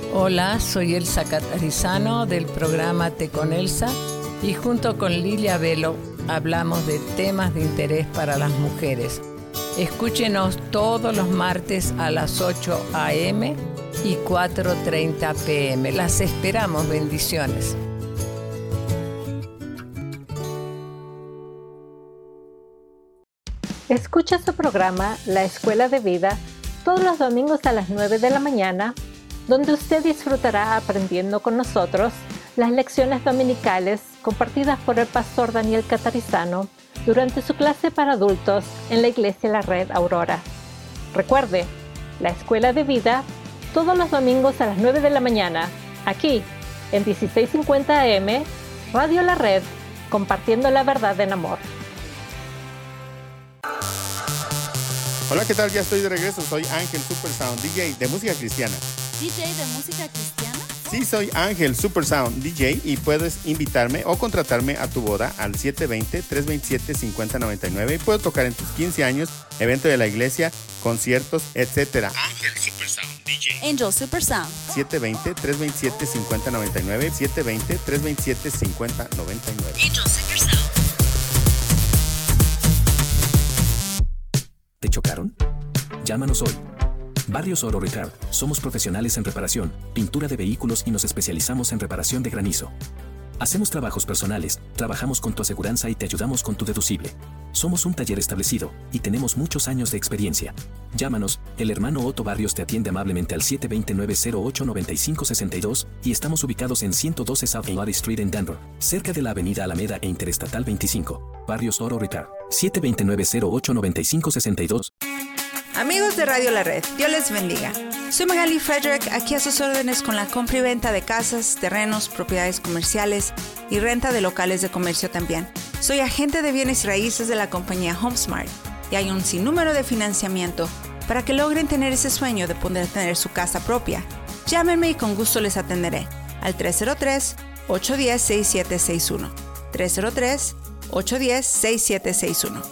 Hola, soy Elsa Catarizano del programa Té con Elsa y junto con Lilia Velo hablamos de temas de interés para las mujeres. Escúchenos todos los martes a las 8 a.m. y 4:30 p.m. Las esperamos, bendiciones. Escucha su programa La Escuela de Vida todos los domingos a las 9 de la mañana, donde usted disfrutará aprendiendo con nosotros las lecciones dominicales compartidas por el pastor Daniel Catarizano durante su clase para adultos en la Iglesia La Red Aurora. Recuerde, La Escuela de Vida todos los domingos a las 9 de la mañana, aquí en 1650 AM, Radio La Red, compartiendo la verdad en amor. Hola, ¿qué tal? Ya estoy de regreso. Soy Ángel Supersound, DJ de música cristiana. ¿DJ de música cristiana? Sí, soy Ángel Supersound, DJ, y puedes invitarme o contratarme a tu boda al 720-327-5099 y puedo tocar en tus 15 años, evento de la iglesia, conciertos, etc. Ángel Supersound, DJ. Angel Supersound. 720-327-5099, 720-327-5099. Angel Supersound. ¿Te chocaron? Llámanos hoy. Barrios Oro Repair. Somos profesionales en reparación, pintura de vehículos y nos especializamos en reparación de granizo. Hacemos trabajos personales, trabajamos con tu aseguranza y te ayudamos con tu deducible. Somos un taller establecido y tenemos muchos años de experiencia. Llámanos, el hermano Otto Barrios te atiende amablemente al 720-908-9562 y estamos ubicados en 112 South Lottie Street en Denver, cerca de la avenida Alameda e Interestatal 25. Barrios Oro Repair. 720-908-9562. Amigos de Radio La Red, Dios les bendiga. Soy Magali Frederick, aquí a sus órdenes con la compra y venta de casas, terrenos, propiedades comerciales y renta de locales de comercio también. Soy agente de bienes y raíces de la compañía HomeSmart y hay un sinnúmero de financiamiento para que logren tener ese sueño de poder tener su casa propia. Llámenme y con gusto les atenderé al 303-810-6761. 303-810-6761.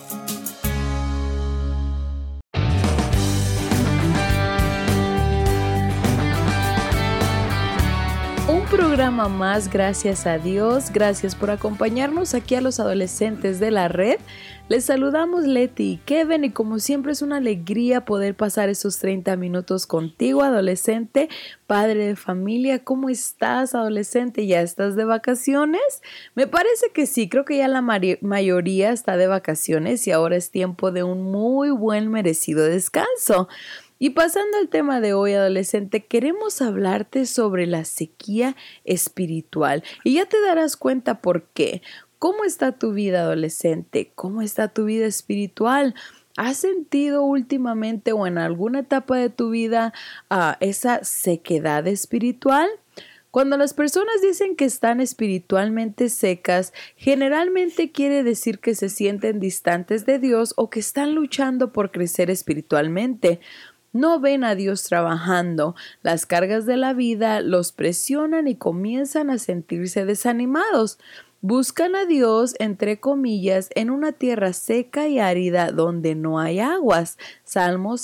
Programa más, gracias a Dios, gracias por acompañarnos aquí a los adolescentes de la red. Les saludamos Leti y Kevin y como siempre es una alegría poder pasar esos 30 minutos contigo, adolescente, padre de familia. ¿Cómo estás, adolescente? ¿Ya estás de vacaciones? Me parece que sí, creo que ya la mayoría está de vacaciones y ahora es tiempo de un muy buen merecido descanso. Y pasando al tema de hoy, adolescente, queremos hablarte sobre la sequía espiritual. Y ya te darás cuenta por qué. ¿Cómo está tu vida, adolescente? ¿Cómo está tu vida espiritual? ¿Has sentido últimamente o en alguna etapa de tu vida esa sequedad espiritual? Cuando las personas dicen que están espiritualmente secas, generalmente quiere decir que se sienten distantes de Dios o que están luchando por crecer espiritualmente. No ven a Dios trabajando, las cargas de la vida los presionan y comienzan a sentirse desanimados. Buscan a Dios, entre comillas, en una tierra seca y árida donde no hay aguas. Salmos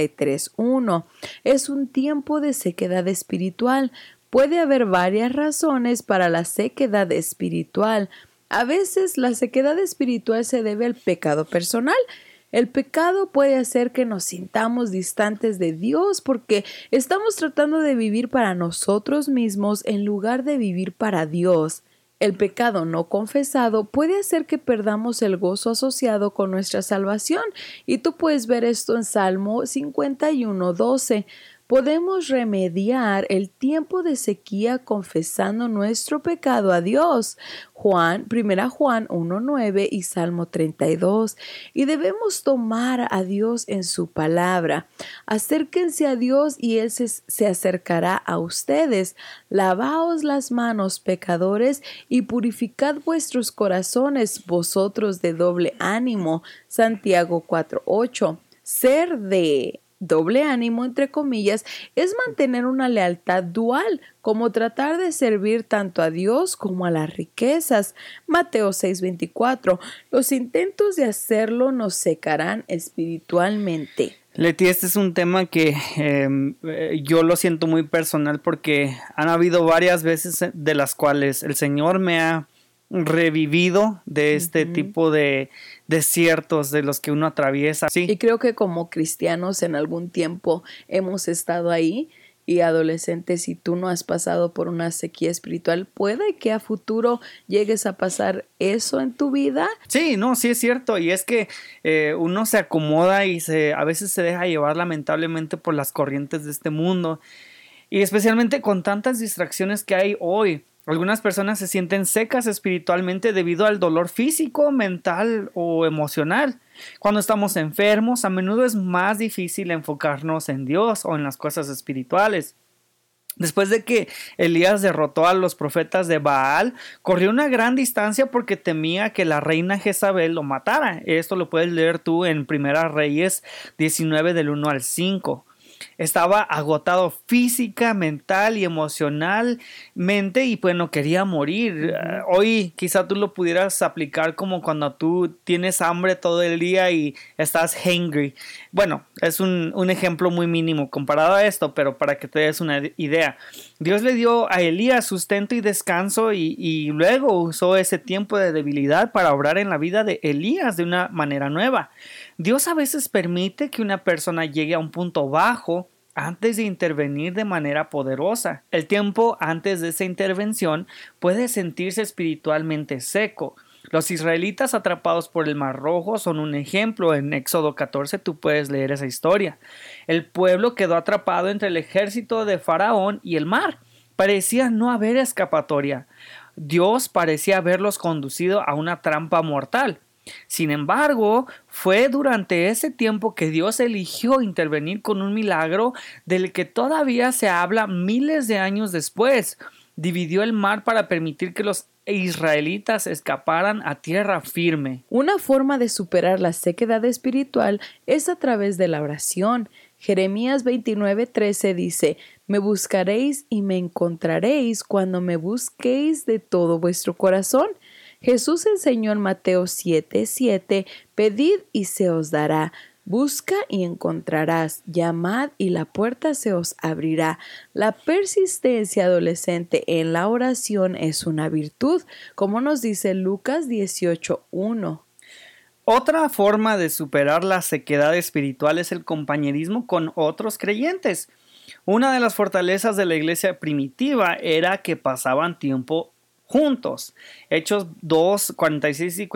63:1. Es un tiempo de sequedad espiritual. Puede haber varias razones para la sequedad espiritual. A veces la sequedad espiritual se debe al pecado personal. El pecado puede hacer que nos sintamos distantes de Dios porque estamos tratando de vivir para nosotros mismos en lugar de vivir para Dios. El pecado no confesado puede hacer que perdamos el gozo asociado con nuestra salvación y tú puedes ver esto en Salmo 51:12. Podemos remediar el tiempo de sequía confesando nuestro pecado a Dios. 1 Juan 1:9 y Salmo 32. Y debemos tomar a Dios en su palabra. Acérquense a Dios y Él se acercará a ustedes. Lavaos las manos, pecadores, y purificad vuestros corazones, vosotros de doble ánimo. Santiago 4:8. Ser de doble ánimo, entre comillas, es mantener una lealtad dual, como tratar de servir tanto a Dios como a las riquezas. Mateo 6:24. Los intentos de hacerlo nos secarán espiritualmente. Leti, este es un tema que yo lo siento muy personal porque han habido varias veces de las cuales el Señor me ha revivido de este tipo de desiertos de los que uno atraviesa. Sí. Y creo que como cristianos en algún tiempo hemos estado ahí. Y adolescentes, si tú no has pasado por una sequía espiritual, ¿puede que a futuro llegues a pasar eso en tu vida? Sí, no, sí es cierto. Y es que uno se acomoda y a veces se deja llevar lamentablemente por las corrientes de este mundo. Y especialmente con tantas distracciones que hay hoy. Algunas personas se sienten secas espiritualmente debido al dolor físico, mental o emocional. Cuando estamos enfermos, a menudo es más difícil enfocarnos en Dios o en las cosas espirituales. Después de que Elías derrotó a los profetas de Baal, corrió una gran distancia porque temía que la reina Jezabel lo matara. Esto lo puedes leer tú en Primera Reyes 19 del 1 al 5. Estaba agotado física, mental y emocionalmente y pues no quería morir. Hoy quizá tú lo pudieras aplicar como cuando tú tienes hambre todo el día y estás hangry. Bueno, es un ejemplo muy mínimo comparado a esto, pero para que te des una idea. Dios le dio a Elías sustento y descanso y luego usó ese tiempo de debilidad para obrar en la vida de Elías de una manera nueva. Dios a veces permite que una persona llegue a un punto bajo antes de intervenir de manera poderosa. El tiempo antes de esa intervención puede sentirse espiritualmente seco. Los israelitas atrapados por el Mar Rojo son un ejemplo. En Éxodo 14 tú puedes leer esa historia. El pueblo quedó atrapado entre el ejército de Faraón y el mar. Parecía no haber escapatoria. Dios parecía haberlos conducido a una trampa mortal. Sin embargo, fue durante ese tiempo que Dios eligió intervenir con un milagro del que todavía se habla miles de años después. Dividió el mar para permitir que los israelitas escaparan a tierra firme. Una forma de superar la sequedad espiritual es a través de la oración. Jeremías 29:13 dice: Me buscaréis y me encontraréis cuando me busquéis de todo vuestro corazón. Jesús enseñó en Mateo 7:7: Pedid y se os dará, busca y encontrarás, llamad y la puerta se os abrirá. La persistencia adolescente en la oración es una virtud, como nos dice Lucas 18:1. Otra forma de superar la sequedad espiritual es el compañerismo con otros creyentes. Una de las fortalezas de la iglesia primitiva era que pasaban tiempo juntos. Hechos 2, 46 y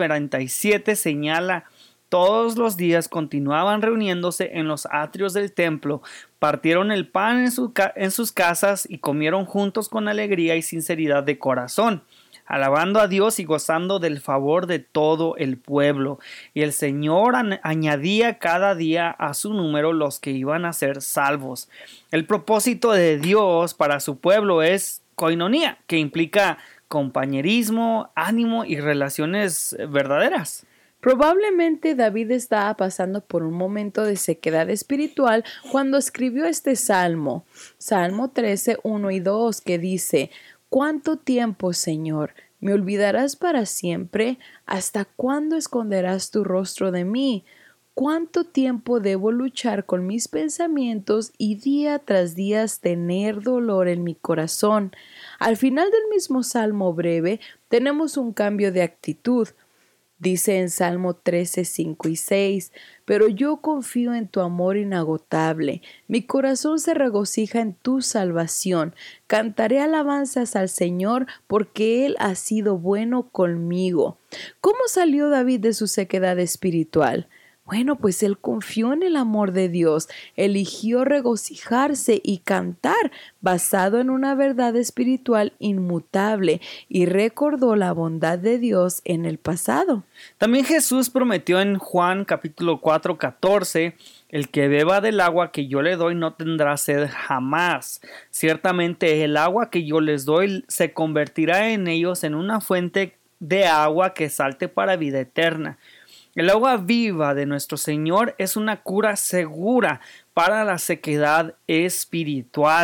47 señala: todos los días continuaban reuniéndose en los atrios del templo, partieron el pan en sus casas y comieron juntos con alegría y sinceridad de corazón, alabando a Dios y gozando del favor de todo el pueblo. Y el Señor añadía cada día a su número los que iban a ser salvos. El propósito de Dios para su pueblo es koinonía, que implica compañerismo, ánimo y relaciones verdaderas. Probablemente David estaba pasando por un momento de sequedad espiritual cuando escribió este salmo, Salmo 13, 1 y 2, que dice: ¿Cuánto tiempo, Señor? ¿Me olvidarás para siempre? ¿Hasta cuándo esconderás tu rostro de mí? ¿Cuánto tiempo debo luchar con mis pensamientos y día tras día tener dolor en mi corazón? Al final del mismo salmo breve tenemos un cambio de actitud. Dice en Salmo 13, 5 y 6: Pero yo confío en tu amor inagotable, mi corazón se regocija en tu salvación, cantaré alabanzas al Señor porque Él ha sido bueno conmigo. ¿Cómo salió David de su sequedad espiritual? Bueno, pues él confió en el amor de Dios, eligió regocijarse y cantar basado en una verdad espiritual inmutable y recordó la bondad de Dios en el pasado. También Jesús prometió en Juan capítulo 4:14: el que beba del agua que yo le doy no tendrá sed jamás. Ciertamente el agua que yo les doy se convertirá en ellos en una fuente de agua que salte para vida eterna. El agua viva de nuestro Señor es una cura segura para la sequedad espiritual.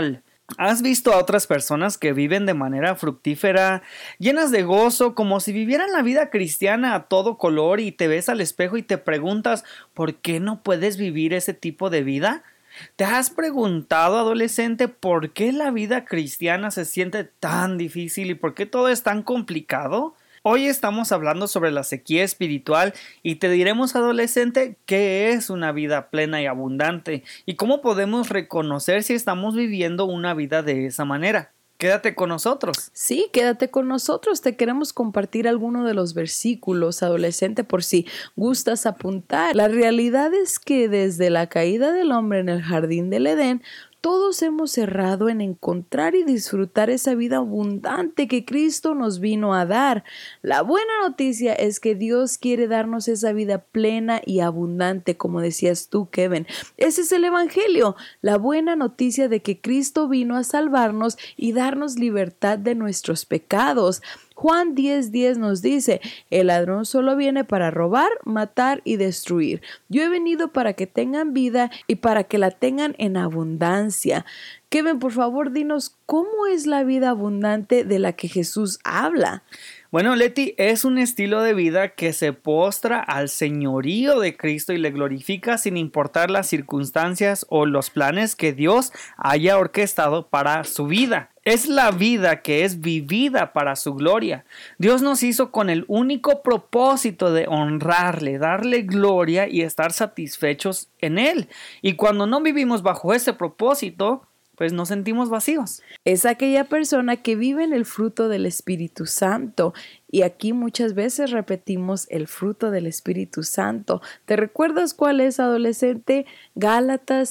¿Has visto a otras personas que viven de manera fructífera, llenas de gozo, como si vivieran la vida cristiana a todo color, y te ves al espejo y te preguntas, ¿por qué no puedes vivir ese tipo de vida? ¿Te has preguntado, adolescente, por qué la vida cristiana se siente tan difícil y por qué todo es tan complicado? Hoy estamos hablando sobre la sequía espiritual y te diremos, adolescente, qué es una vida plena y abundante y cómo podemos reconocer si estamos viviendo una vida de esa manera. Quédate con nosotros. Sí, quédate con nosotros. Te queremos compartir alguno de los versículos, adolescente, por si gustas apuntar. La realidad es que desde la caída del hombre en el jardín del Edén, todos hemos errado en encontrar y disfrutar esa vida abundante que Cristo nos vino a dar. La buena noticia es que Dios quiere darnos esa vida plena y abundante, como decías tú, Kevin. Ese es el Evangelio, la buena noticia de que Cristo vino a salvarnos y darnos libertad de nuestros pecados. Juan 10:10 nos dice, el ladrón solo viene para robar, matar y destruir. Yo he venido para que tengan vida y para que la tengan en abundancia. Kevin, por favor, dinos, ¿cómo es la vida abundante de la que Jesús habla? Bueno, Leti, es un estilo de vida que se postra al señorío de Cristo y le glorifica sin importar las circunstancias o los planes que Dios haya orquestado para su vida. Es la vida que es vivida para su gloria. Dios nos hizo con el único propósito de honrarle, darle gloria y estar satisfechos en Él. Y cuando no vivimos bajo ese propósito, pues nos sentimos vacíos. Es aquella persona que vive en el fruto del Espíritu Santo. Y aquí muchas veces repetimos el fruto del Espíritu Santo. ¿Te recuerdas cuál es, adolescente? Gálatas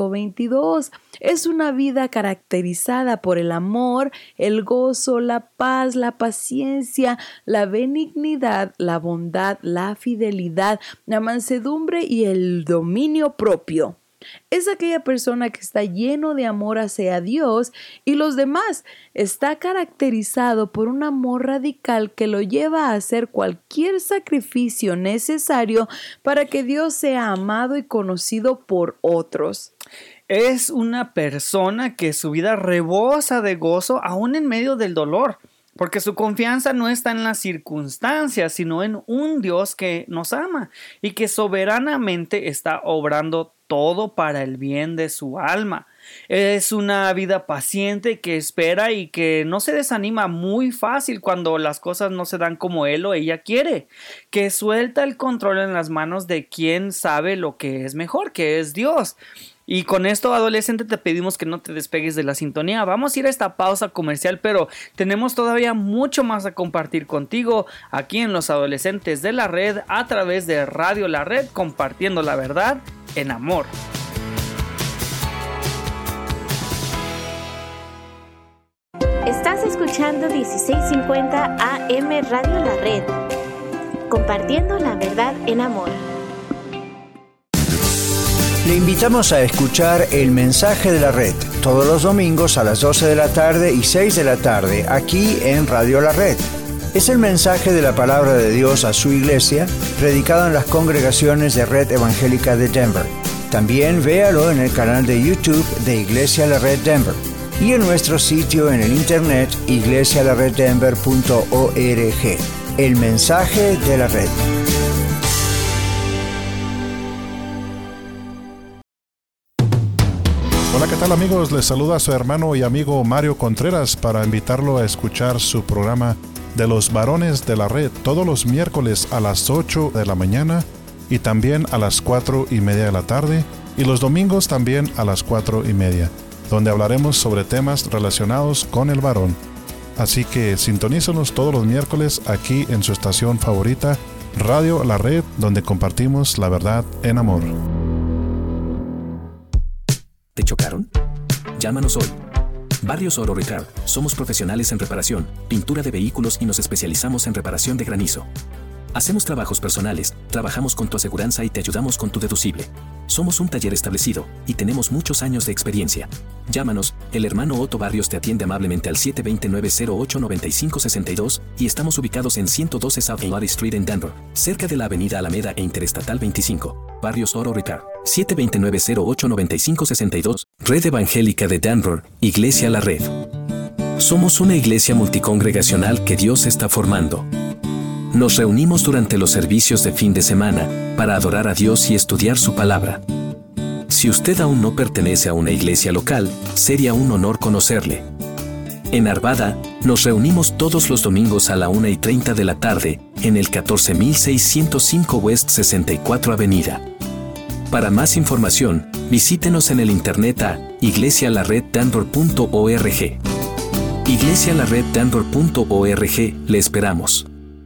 5:22. Es una vida caracterizada por el amor, el gozo, la paz, la paciencia, la benignidad, la bondad, la fidelidad, la mansedumbre y el dominio propio. Es aquella persona que está lleno de amor hacia Dios y los demás. Está caracterizado por un amor radical que lo lleva a hacer cualquier sacrificio necesario para que Dios sea amado y conocido por otros. Es una persona que su vida rebosa de gozo aún en medio del dolor. Porque su confianza no está en las circunstancias, sino en un Dios que nos ama y que soberanamente está obrando todo para el bien de su alma. Es una vida paciente que espera y que no se desanima muy fácil cuando las cosas no se dan como él o ella quiere. Que suelta el control en las manos de quien sabe lo que es mejor, que es Dios. Y con esto, adolescente, te pedimos que no te despegues de la sintonía. Vamos a ir a esta pausa comercial, pero tenemos todavía mucho más a compartir contigo aquí en Los Adolescentes de la Red a través de Radio La Red, compartiendo la verdad en amor. Estás escuchando 1650 AM Radio La Red, compartiendo la verdad en amor. Le invitamos a escuchar El Mensaje de la Red todos los domingos a las 12 de la tarde y 6 de la tarde aquí en Radio La Red. Es el mensaje de la palabra de Dios a su iglesia, predicado en las congregaciones de Red Evangélica de Denver. También véalo en el canal de YouTube de Iglesia La Red Denver y en nuestro sitio en el internet iglesialareddenver.org. El Mensaje de la Red. Hola, ¿qué tal, amigos? Les saluda su hermano y amigo Mario Contreras para invitarlo a escuchar su programa de los varones de la red todos los miércoles a las 8 de la mañana y también a las 4:30 de la tarde y los domingos también a las 4:30, donde hablaremos sobre temas relacionados con el varón. Así que sintonícenos todos los miércoles aquí en su estación favorita, Radio La Red, donde compartimos la verdad en amor. ¿Te chocaron? Llámanos hoy. Barrios Oro Repair. Somos profesionales en reparación, pintura de vehículos y nos especializamos en reparación de granizo. Hacemos trabajos personales, trabajamos con tu aseguranza y te ayudamos con tu deducible. Somos un taller establecido y tenemos muchos años de experiencia. Llámanos, el hermano Otto Barrios te atiende amablemente al 729-089562 y estamos ubicados en 112 South Lottie Street en Denver, cerca de la avenida Alameda e Interestatal 25. Barrios Oro Repair. 729-0895-62, Red Evangélica de Denver, Iglesia La Red. Somos una iglesia multicongregacional que Dios está formando. Nos reunimos durante los servicios de fin de semana para adorar a Dios y estudiar su palabra. Si usted aún no pertenece a una iglesia local, sería un honor conocerle. En Arvada, nos reunimos todos los domingos a la 1:30 de la tarde en el 14605 West 64 Avenida. Para más información, visítenos en el internet a iglesialareddenver.org. iglesialareddenver.org, le esperamos.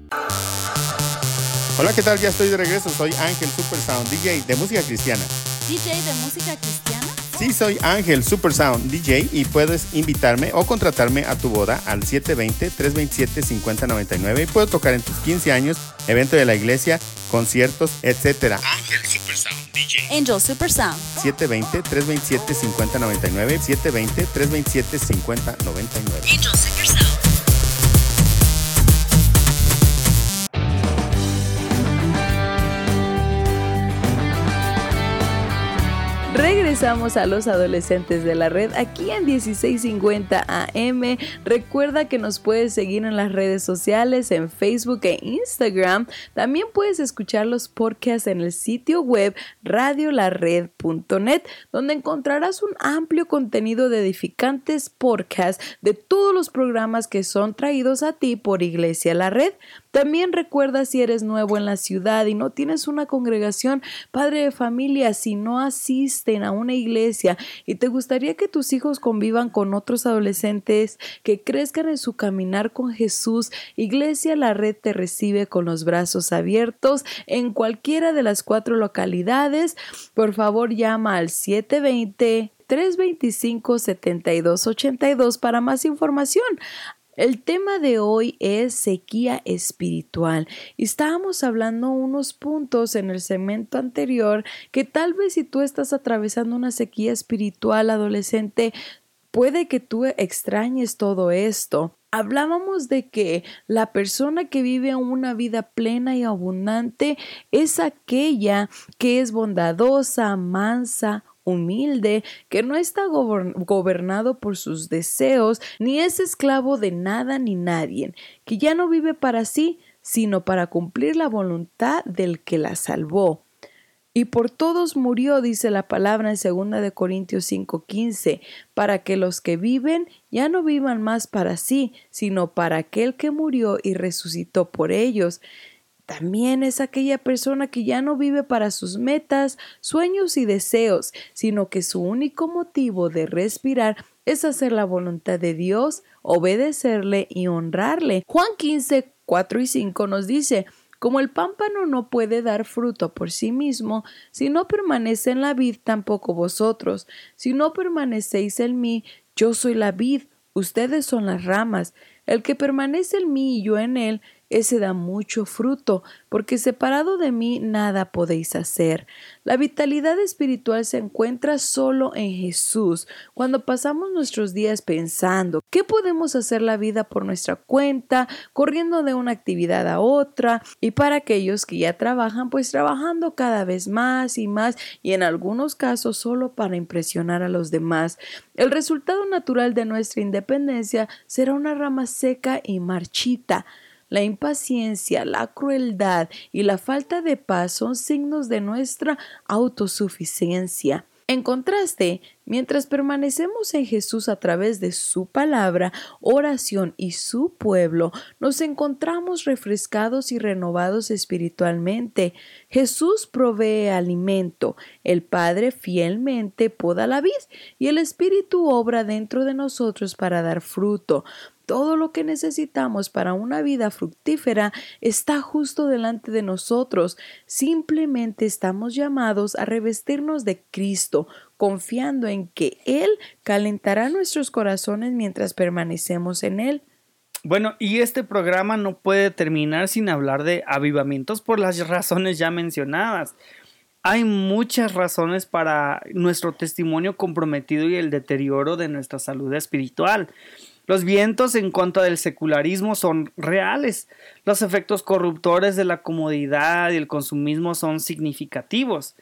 Hola, ¿qué tal? Ya estoy de regreso. Soy Ángel Supersound, DJ de música cristiana. ¿DJ de música cristiana? Sí, soy Ángel Supersound, DJ, y puedes invitarme o contratarme a tu boda al 720-327-5099 y puedo tocar en tus 15 años, evento de la iglesia, conciertos, etc. Ángel Supersound, DJ. Angel Supersound. 720-327-5099, 720-327-5099. Angel Supersound. Regresamos a los adolescentes de la red aquí en 1650 AM. Recuerda que nos puedes seguir en las redes sociales, en Facebook e Instagram. También puedes escuchar los podcasts en el sitio web radiolared.net, donde encontrarás un amplio contenido de edificantes podcasts de todos los programas que son traídos a ti por Iglesia La Red. También recuerda, si eres nuevo en la ciudad y no tienes una congregación, padre de familia, si no asisten a una iglesia y te gustaría que tus hijos convivan con otros adolescentes que crezcan en su caminar con Jesús, Iglesia La Red te recibe con los brazos abiertos en cualquiera de las 4 localidades. Por favor, llama al 720-325-7282 para más información. El tema de hoy es sequía espiritual y estábamos hablando unos puntos en el segmento anterior que tal vez si tú estás atravesando una sequía espiritual, adolescente, puede que tú extrañes todo esto. Hablábamos de que la persona que vive una vida plena y abundante es aquella que es bondadosa, mansa, humilde, que no está gobernado por sus deseos, ni es esclavo de nada ni nadie, que ya no vive para sí, sino para cumplir la voluntad del que la salvó. Y por todos murió, dice la palabra en 2 de Corintios 5:15, para que los que viven ya no vivan más para sí, sino para aquel que murió y resucitó por ellos. También es aquella persona que ya no vive para sus metas, sueños y deseos, sino que su único motivo de respirar es hacer la voluntad de Dios, obedecerle y honrarle. Juan 15:4 y 5 nos dice: como el pámpano no puede dar fruto por sí mismo, si no permanece en la vid, tampoco vosotros. Si no permanecéis en mí, yo soy la vid, ustedes son las ramas. El que permanece en mí y yo en él, ese da mucho fruto, porque separado de mí nada podéis hacer. La vitalidad espiritual se encuentra solo en Jesús. Cuando pasamos nuestros días pensando ¿qué podemos hacer la vida por nuestra cuenta?, corriendo de una actividad a otra, y para aquellos que ya trabajan, pues trabajando cada vez más y más, y en algunos casos solo para impresionar a los demás. El resultado natural de nuestra independencia será una rama seca y marchita. La impaciencia, la crueldad y la falta de paz son signos de nuestra autosuficiencia. En contraste, mientras permanecemos en Jesús a través de su palabra, oración y su pueblo, nos encontramos refrescados y renovados espiritualmente. Jesús provee alimento, el Padre fielmente poda la vid y el Espíritu obra dentro de nosotros para dar fruto. Todo lo que necesitamos para una vida fructífera está justo delante de nosotros. Simplemente estamos llamados a revestirnos de Cristo, confiando en que Él calentará nuestros corazones mientras permanecemos en Él. Bueno, y este programa no puede terminar sin hablar de avivamientos por las razones ya mencionadas. Hay muchas razones para nuestro testimonio comprometido y el deterioro de nuestra salud espiritual. Los vientos en contra del secularismo son reales. Los efectos corruptores de la comodidad y el consumismo son significativos.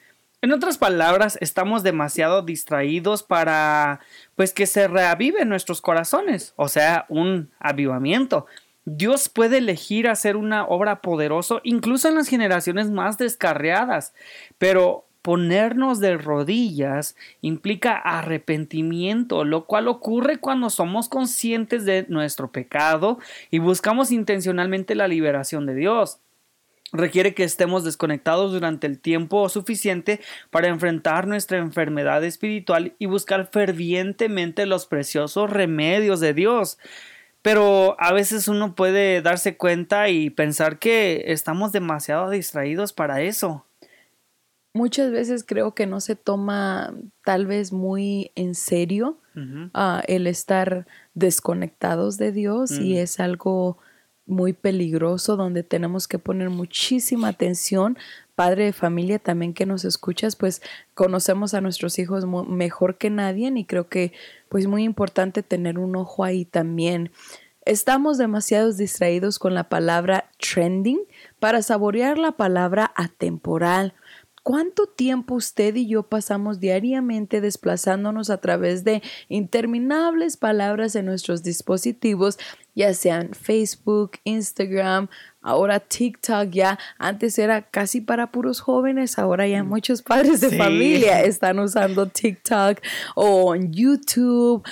En otras palabras, estamos demasiado distraídos para, pues, que se reaviven nuestros corazones, o sea, un avivamiento. Dios puede elegir hacer una obra poderosa incluso en las generaciones más descarriadas, pero ponernos de rodillas implica arrepentimiento, lo cual ocurre cuando somos conscientes de nuestro pecado y buscamos intencionalmente la liberación de Dios. Requiere que estemos desconectados durante el tiempo suficiente para enfrentar nuestra enfermedad espiritual y buscar fervientemente los preciosos remedios de Dios. Pero a veces uno puede darse cuenta y pensar que estamos demasiado distraídos para eso. Muchas veces creo que no se toma tal vez muy en serio el estar desconectados de Dios y es algo muy peligroso donde tenemos que poner muchísima atención. Padre de familia también que nos escuchas, pues conocemos a nuestros hijos mejor que nadie y creo que pues muy importante tener un ojo ahí también. Estamos demasiado distraídos con la palabra trending para saborear la palabra atemporal. ¿Cuánto tiempo usted y yo pasamos diariamente desplazándonos a través de interminables palabras en nuestros dispositivos, ya sean Facebook, Instagram, ahora TikTok? Ya antes era casi para puros jóvenes, ahora ya muchos padres de familia están usando TikTok o en YouTube,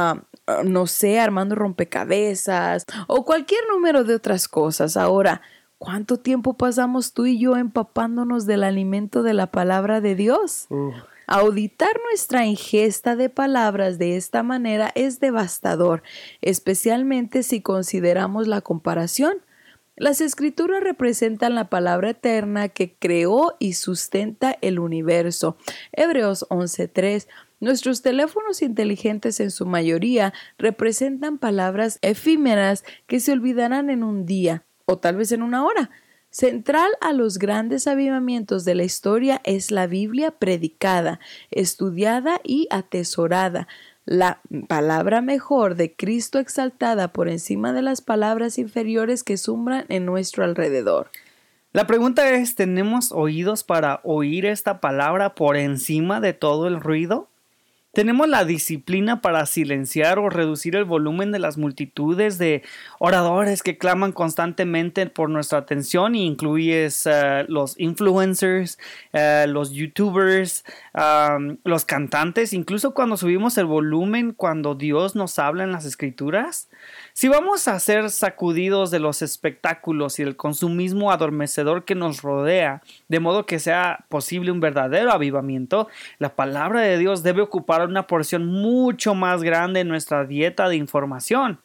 no sé, armando rompecabezas o cualquier número de otras cosas. Ahora, ¿cuánto tiempo pasamos tú y yo empapándonos del alimento de la palabra de Dios? Auditar nuestra ingesta de palabras de esta manera es devastador, especialmente si consideramos la comparación. Las escrituras representan la palabra eterna que creó y sustenta el universo. Hebreos 11:3. Nuestros teléfonos inteligentes en su mayoría representan palabras efímeras que se olvidarán en un día o tal vez en una hora. Central a los grandes avivamientos de la historia es la Biblia predicada, estudiada y atesorada. La palabra mejor de Cristo exaltada por encima de las palabras inferiores que zumbran en nuestro alrededor. La pregunta es, ¿tenemos oídos para oír esta palabra por encima de todo el ruido? ¿Tenemos la disciplina para silenciar o reducir el volumen de las multitudes de oradores que claman constantemente por nuestra atención? Y incluyes los influencers, los youtubers, los cantantes, incluso cuando subimos el volumen cuando Dios nos habla en las escrituras. Si vamos a ser sacudidos de los espectáculos y el consumismo adormecedor que nos rodea, de modo que sea posible un verdadero avivamiento, la palabra de Dios debe ocupar una porción mucho más grande en nuestra dieta de información.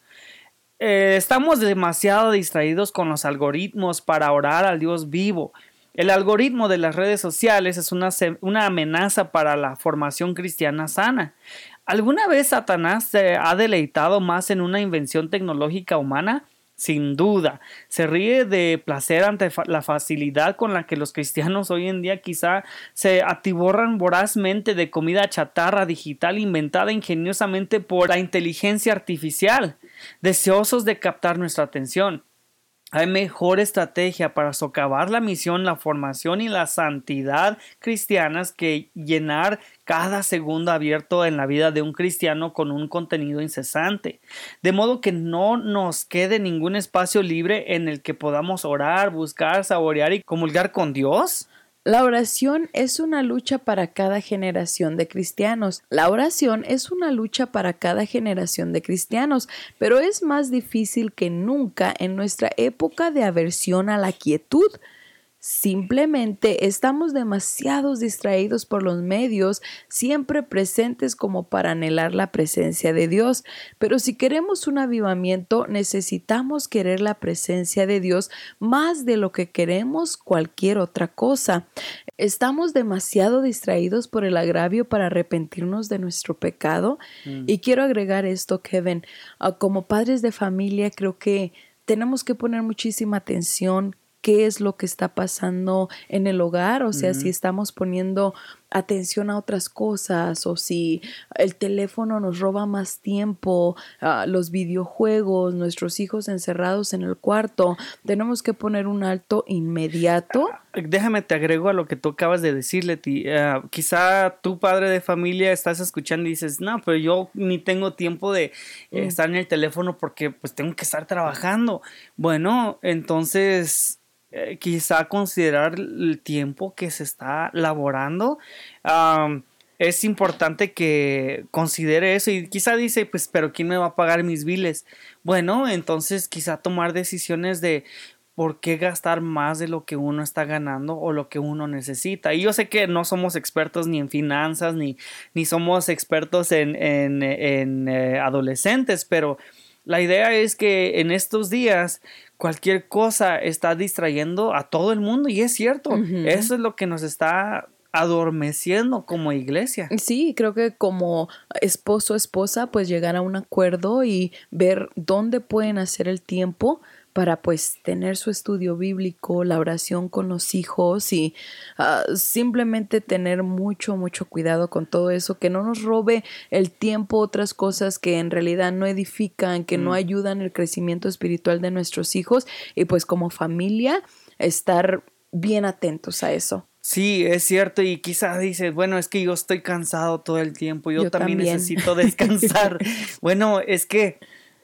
Estamos demasiado distraídos con los algoritmos para orar al Dios vivo. El algoritmo de las redes sociales es una amenaza para la formación cristiana sana. ¿Alguna vez Satanás se ha deleitado más en una invención tecnológica humana? Sin duda. Se ríe de placer ante la facilidad con la que los cristianos hoy en día quizá se atiborran vorazmente de comida chatarra digital inventada ingeniosamente por la inteligencia artificial, deseosos de captar nuestra atención. Hay mejor estrategia para socavar la misión, la formación y la santidad cristianas que llenar cada segundo abierto en la vida de un cristiano con un contenido incesante. De modo que no nos quede ningún espacio libre en el que podamos orar, buscar, saborear y comulgar con Dios. La oración es una lucha para cada generación de cristianos. La oración es una lucha para cada generación de cristianos, pero es más difícil que nunca en nuestra época de aversión a la quietud. Simplemente estamos demasiado distraídos por los medios siempre presentes como para anhelar la presencia de Dios. Pero si queremos un avivamiento, necesitamos querer la presencia de Dios más de lo que queremos cualquier otra cosa. Estamos demasiado distraídos por el agravio para arrepentirnos de nuestro pecado. Y quiero agregar esto, Kevin. Como padres de familia, creo que tenemos que poner muchísima atención qué es lo que está pasando en el hogar, o sea, si estamos poniendo atención a otras cosas, o si el teléfono nos roba más tiempo, los videojuegos, nuestros hijos encerrados en el cuarto, tenemos que poner un alto inmediato. Déjame te agrego a lo que tú acabas de decir, Leti. Quizá tú, padre de familia, estás escuchando y dices, no, pero yo ni tengo tiempo de estar en el teléfono porque pues tengo que estar trabajando. Bueno, entonces quizá considerar el tiempo que se está laborando. Es importante que considere eso, y quizá dice, pues, pero ¿quién me va a pagar mis biles? Bueno, entonces quizá tomar decisiones de por qué gastar más de lo que uno está ganando o lo que uno necesita. Y yo sé que no somos expertos ni en finanzas, ni somos expertos en adolescentes, pero la idea es que en estos días cualquier cosa está distrayendo a todo el mundo, y es cierto, eso es lo que nos está adormeciendo como iglesia. Sí, creo que como esposo o esposa, pues llegar a un acuerdo y ver dónde pueden hacer el tiempo para pues tener su estudio bíblico, la oración con los hijos, y simplemente tener mucho cuidado con todo eso, que no nos robe el tiempo, otras cosas que en realidad no edifican, que no ayudan el crecimiento espiritual de nuestros hijos, y pues como familia estar bien atentos a eso. Sí, es cierto, y quizás dices, bueno, es que yo estoy cansado todo el tiempo, yo también necesito descansar. Bueno, es que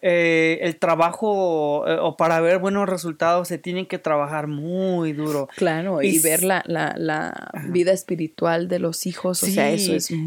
el trabajo o para ver buenos resultados se tiene que trabajar muy duro. Claro, y ver la vida espiritual de los hijos, o sea, eso es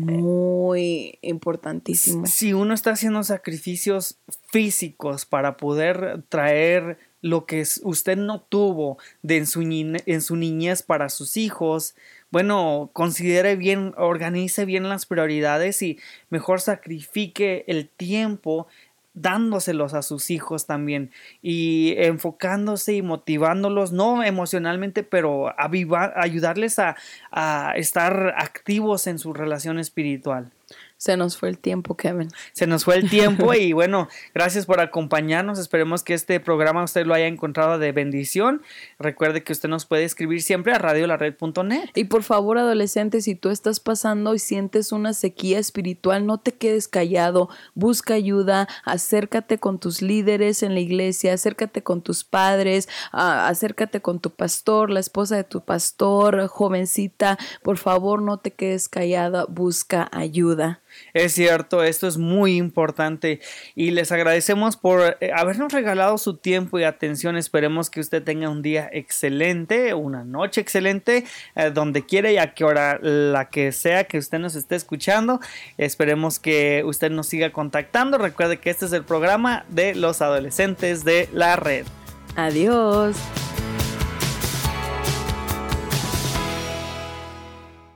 muy importantísimo. Si uno está haciendo sacrificios físicos para poder traer lo que usted no tuvo en su niñez para sus hijos, bueno, considere bien, organice bien las prioridades y mejor sacrifique el tiempo dándoselos a sus hijos también, y enfocándose y motivándolos, no emocionalmente, pero ayudarles a estar activos en su relación espiritual. Se nos fue el tiempo, Kevin. Se nos fue el tiempo y bueno, gracias por acompañarnos. Esperemos que este programa usted lo haya encontrado de bendición. Recuerde que usted nos puede escribir siempre a radiolared.net. Y por favor, adolescentes, si tú estás pasando y sientes una sequía espiritual, no te quedes callado. Busca ayuda, acércate con tus líderes en la iglesia, acércate con tus padres, acércate con tu pastor, la esposa de tu pastor, jovencita. Por favor, no te quedes callada, busca ayuda. Es cierto, esto es muy importante y les agradecemos por habernos regalado su tiempo y atención. Esperemos que usted tenga un día excelente, una noche excelente, donde quiera y a qué hora la que sea que usted nos esté escuchando. Esperemos que usted nos siga contactando. Recuerde que este es el programa de los adolescentes de la red. Adiós.